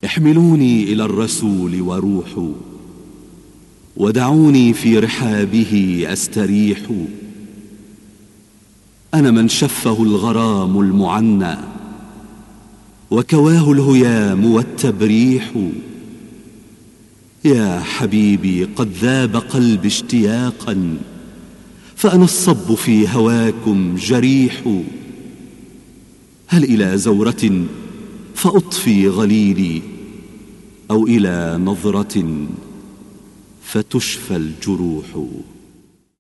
احملوني إلى الرسول وروحوا، ودعوني في رحابه أستريح. أنا من شفه الغرام المعنى، وكواه الهيام والتبريح. يا حبيبي قد ذاب قلبي اشتياقا، فأنا الصب في هواكم جريح. هل إلى زورة فأطفي غليلي، أو إلى نظرة فتشفى الجروح؟